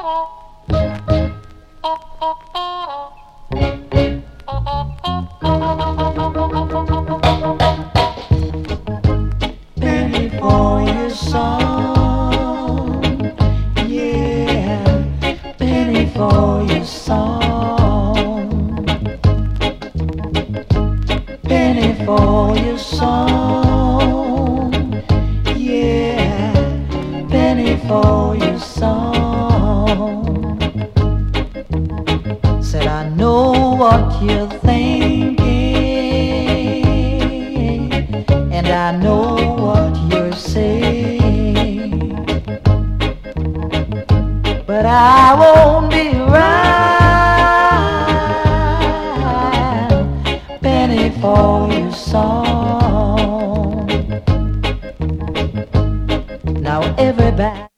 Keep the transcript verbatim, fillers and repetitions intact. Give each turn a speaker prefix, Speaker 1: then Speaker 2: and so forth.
Speaker 1: Penny for your song, yeah, penny for your song, penny for your song, yeah, penny for your song. Said I know what you're thinking, and I know what you're saying, but I won't be right. Penny for your song. Now everybody